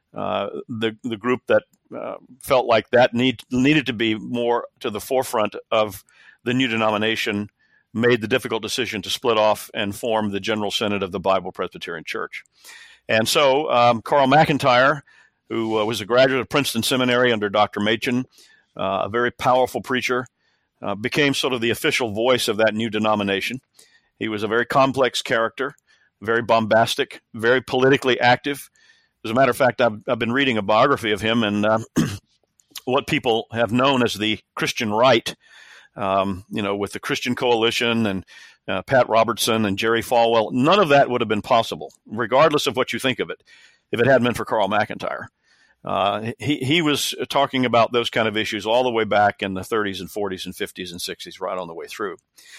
the group that felt like that needed to be more to the forefront of the new denomination made the difficult decision to split off and form the General Synod of the Bible Presbyterian Church. And so Carl McIntyre, who was a graduate of Princeton Seminary under Dr. Machen, a very powerful preacher, became sort of the official voice of that new denomination. He was a very complex character, very bombastic, very politically active. As a matter of fact, I've been reading a biography of him, and what people have known as the Christian right, with the Christian Coalition and Pat Robertson and Jerry Falwell, none of that would have been possible, regardless of what you think of it, if it hadn't been for Carl McIntyre. He was talking about those kind of issues all the way back in the 30s and 40s and 50s and 60s, right on the way through.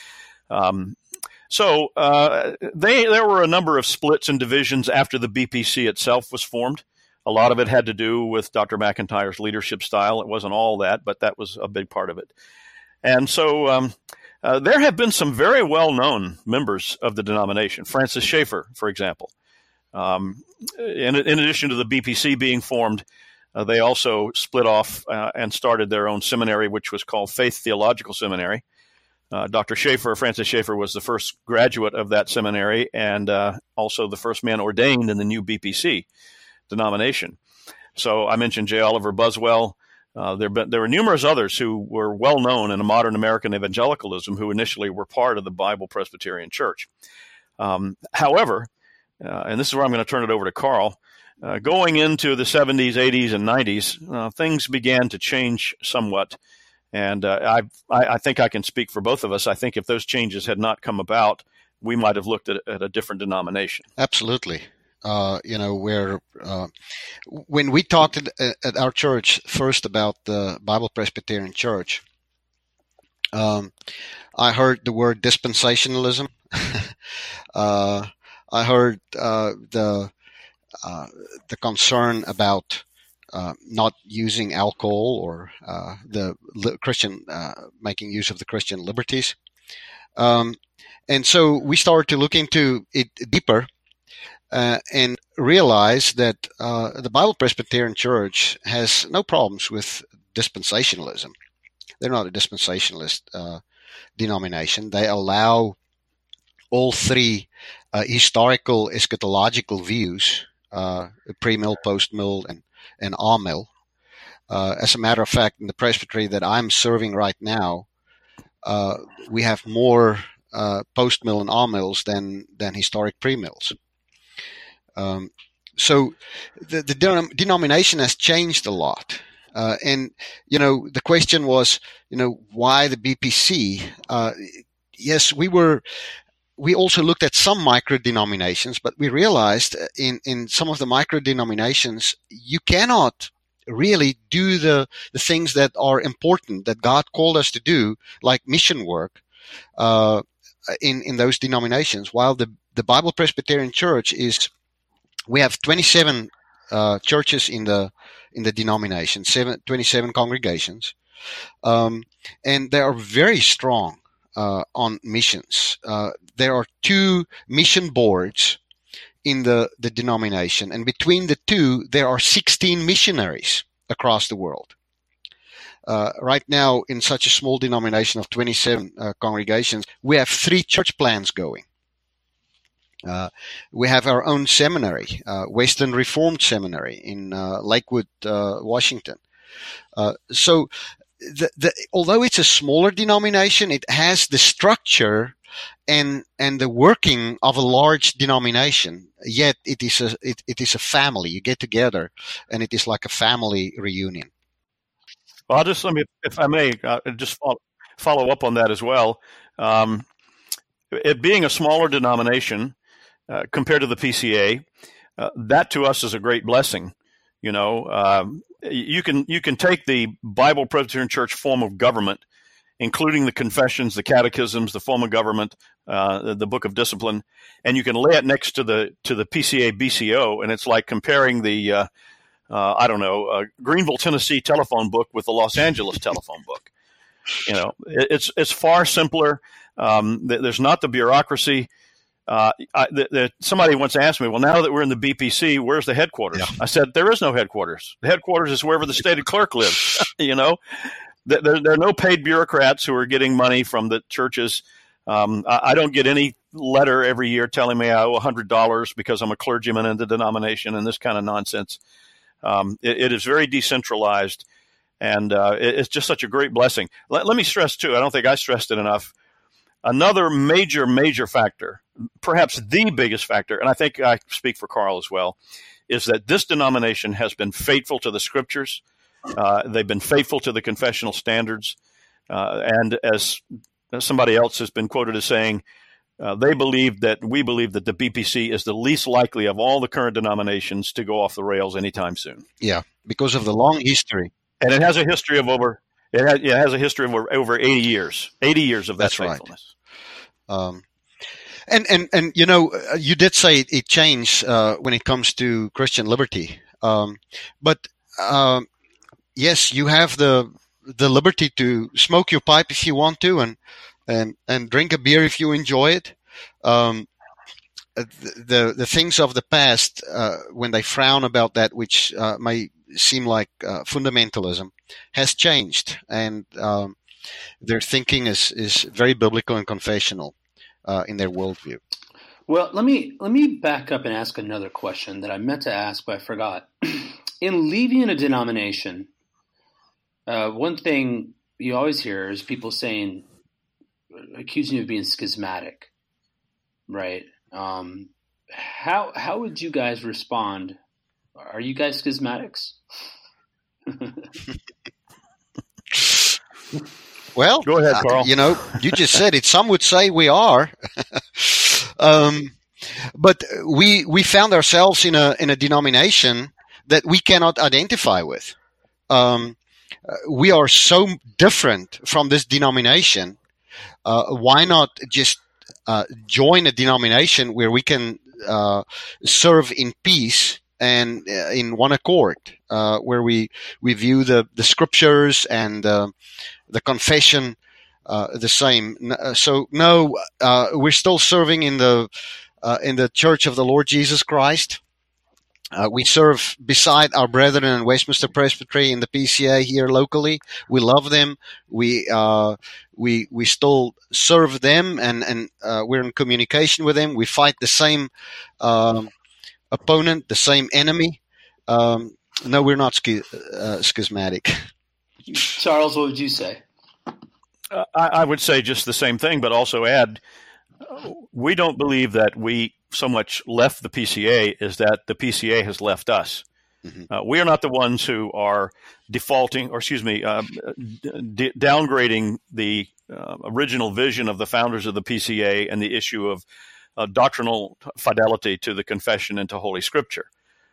So there were a number of splits and divisions after the BPC itself was formed. A lot of it had to do with Dr. McIntyre's leadership style. It wasn't all that, but that was a big part of it. And so there have been some very well-known members of the denomination. Francis Schaeffer, for example. In addition to the BPC being formed, they also split off and started their own seminary, which was called Faith Theological Seminary. Dr. Schaeffer, Francis Schaeffer, was the first graduate of that seminary and also the first man ordained in the new BPC denomination. So I mentioned J. Oliver Buswell. There were numerous others who were well known in modern American evangelicalism who initially were part of the Bible Presbyterian Church. However, and this is where I'm going to turn it over to Carl, going into the 70s, 80s, and 90s, things began to change somewhat. And I think I can speak for both of us. I think if those changes had not come about, we might have looked at a different denomination. Absolutely. where when we talked at our church first about the Bible Presbyterian Church, I heard the word dispensationalism. I heard the concern about not using alcohol or the Christian making use of the Christian liberties. And so we started to look into it deeper and realize that the Bible Presbyterian Church has no problems with dispensationalism. They're not a dispensationalist denomination. They allow all three historical eschatological views, pre-mill, post-mill, and amill. As a matter of fact, in the presbytery that I'm serving right now, we have more post-mill and amills than historic pre-mills. So the denomination has changed a lot. And, the question was, why the BPC? Yes, we also looked at some micro-denominations, but we realized in some of the micro-denominations, you cannot really do the things that are important, that God called us to do, like mission work, in those denominations. While the Bible Presbyterian Church we have 27 churches in the denomination, 27 congregations, and they are very strong on missions. There are 2 mission boards in the denomination, and between the 2, there are 16 missionaries across the world. Right now, in such a small denomination of 27 congregations, we have 3 church plants going. We have our own seminary, Western Reformed Seminary in Lakewood, Washington. So although it's a smaller denomination, it has the structure and the working of a large denomination. Yet it is a family. You get together, and it is like a family reunion. Well, if I may, just follow up on that as well. It being a smaller denomination compared to the PCA, that to us is a great blessing. You can take the Bible Presbyterian Church form of government, including the confessions, the catechisms, the form of government, the book of discipline, and you can lay it next to the PCA BCO, and it's like comparing the Greenville, Tennessee telephone book with the Los Angeles telephone book. It's far simpler. There's not the bureaucracy. Somebody once asked me, well, now that we're in the BPC, where's the headquarters? Yeah. I said, there is no headquarters. The headquarters is wherever the stated clerk lives. There are no paid bureaucrats who are getting money from the churches. I don't get any letter every year telling me I owe $100 because I'm a clergyman in the denomination and this kind of nonsense. It is very decentralized, and it's just such a great blessing. Let me stress, too, I don't think I stressed it enough, another major factor, perhaps the biggest factor, and I think I speak for Carl as well, is that this denomination has been faithful to the Scriptures. They've been faithful to the confessional standards. And as somebody else has been quoted as saying, we believe that the BPC is the least likely of all the current denominations to go off the rails anytime soon. Yeah, because of the long history. And it has a history of over 80 years. 80 years of that faithfulness. Right. And you did say it changed when it comes to Christian liberty. But yes, you have the liberty to smoke your pipe if you want to, and drink a beer if you enjoy it. The things of the past, when they frown about that, which may seem like fundamentalism, has changed, and their thinking is very biblical and confessional in their worldview. Well, let me back up and ask another question that I meant to ask, but I forgot. In leaving a denomination, one thing you always hear is people accusing you of being schismatic, right? How would you guys respond? Are you guys schismatics? Well, go ahead, Carl. You just said it. Some would say we are. But we found ourselves in a denomination that we cannot identify with. We are so different from this denomination. Why not just join a denomination where we can serve in peace and in one accord, where we view the scriptures and the confession the same. So no, we're still serving in the Church of the Lord Jesus Christ. We serve beside our brethren in Westminster Presbytery in the PCA here locally. We love them. We still serve them, and we're in communication with them. We fight the same opponent, the same enemy. No, we're not schismatic. Charles, what would you say? I would say just the same thing, but also add, we don't believe that we so much left the PCA as that the PCA has left us. Mm-hmm. We are not the ones who are defaulting, or downgrading the original vision of the founders of the PCA and the issue of doctrinal fidelity to the confession and to Holy Scripture.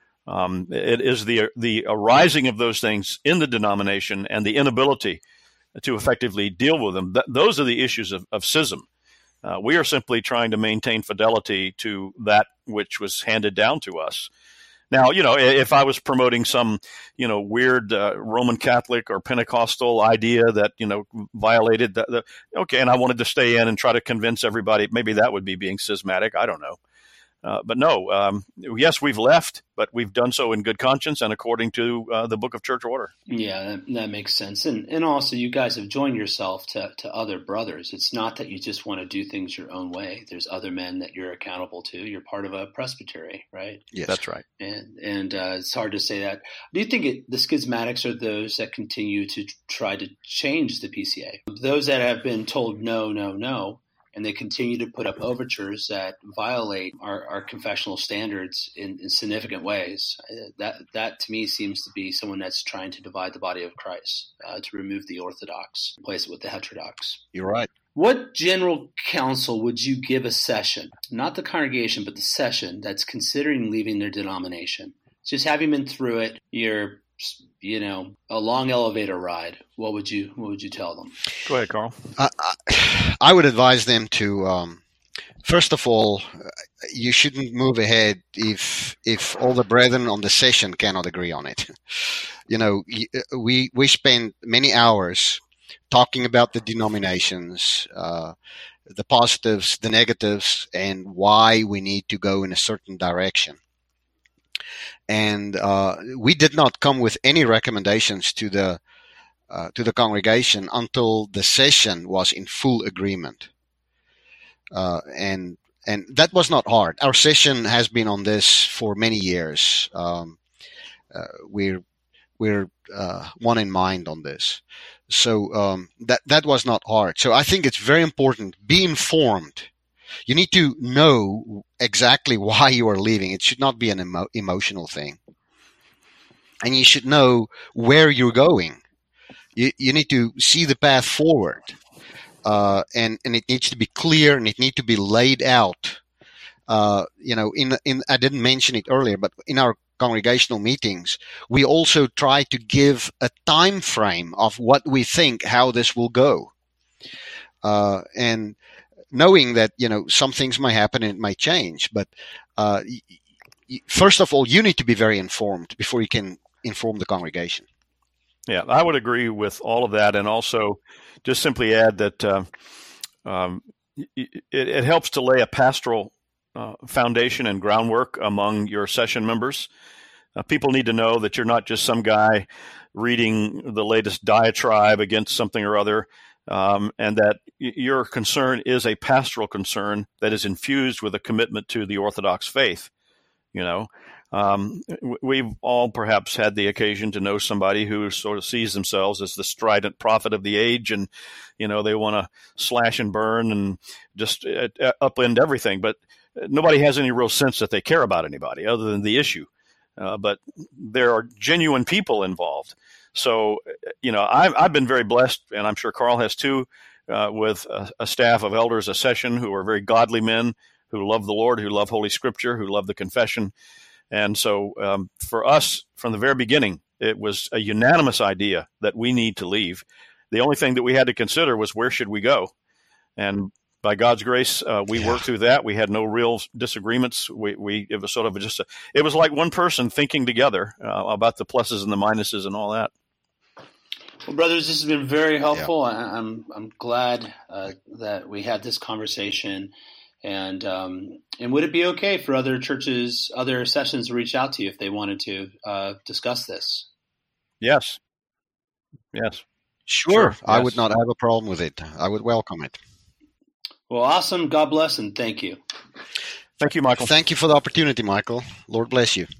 It is the arising of those things in the denomination and the inability to effectively deal with them. Those are the issues of schism. We are simply trying to maintain fidelity to that which was handed down to us. Now, if I was promoting some, weird Roman Catholic or Pentecostal idea that, violated and I wanted to stay in and try to convince everybody, maybe that would be being schismatic. I don't know. But no, yes, we've left, but we've done so in good conscience and according to the Book of Church Order. Yeah, that makes sense. And also, you guys have joined yourself to other brothers. It's not that you just want to do things your own way. There's other men that you're accountable to. You're part of a presbytery, right? Yes, that's right. And it's hard to say that. Do you think the schismatics are those that continue to try to change the PCA? Those that have been told no, and they continue to put up overtures that violate our confessional standards in significant ways. That to me seems to be someone that's trying to divide the body of Christ, to remove the orthodox, replace it with the heterodox. You're right. What general counsel would you give a session, not the congregation, but the session that's considering leaving their denomination? Just having been through it, you're a long elevator ride. What would you tell them? Go ahead, Carl. I would advise them to, first of all, you shouldn't move ahead if all the brethren on the session cannot agree on it. We spend many hours talking about the denominations, the positives, the negatives, and why we need to go in a certain direction. And we did not come with any recommendations to the congregation until the session was in full agreement. And that was not hard. Our session has been on this for many years. We're one in mind on this. So that was not hard. So I think it's very important. Be informed. You need to know exactly why you are leaving. It should not be an emotional thing. And you should know where you're going. You need to see the path forward. And it needs to be clear and it needs to be laid out. I didn't mention it earlier, but in our congregational meetings, we also try to give a time frame of what we think, how this will go. And knowing that, some things might happen and it might change. But first of all, you need to be very informed before you can inform the congregation. Yeah, I would agree with all of that. And also just simply add that it helps to lay a pastoral foundation and groundwork among your session members. People need to know that you're not just some guy reading the latest diatribe against something or other. And that your concern is a pastoral concern that is infused with a commitment to the Orthodox faith. We've all perhaps had the occasion to know somebody who sort of sees themselves as the strident prophet of the age, and they want to slash and burn and just upend everything. But nobody has any real sense that they care about anybody other than the issue. But there are genuine people involved. So, I've been very blessed, and I'm sure Carl has too, with a staff of elders, a session who are very godly men who love the Lord, who love Holy Scripture, who love the confession. And so for us, from the very beginning, it was a unanimous idea that we need to leave. The only thing that we had to consider was where should we go? And by God's grace, we worked through that. We had no real disagreements. It was sort of it was like one person thinking together about the pluses and the minuses and all that. Well, brothers, this has been very helpful. Yeah. I'm glad that we had this conversation. And would it be okay for other churches, other sessions to reach out to you if they wanted to discuss this? Yes. Sure. Yes. I would not have a problem with it. I would welcome it. Well, awesome. God bless and thank you. Thank you, Michael. Thank you for the opportunity, Michael. Lord bless you.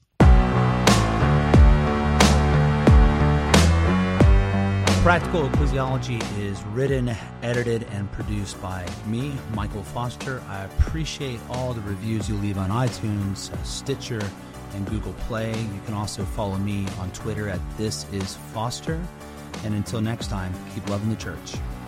Practical Ecclesiology is written, edited, and produced by me, Michael Foster. I appreciate all the reviews you leave on iTunes, Stitcher, and Google Play. You can also follow me on Twitter at ThisIsFoster. And until next time, keep loving the church.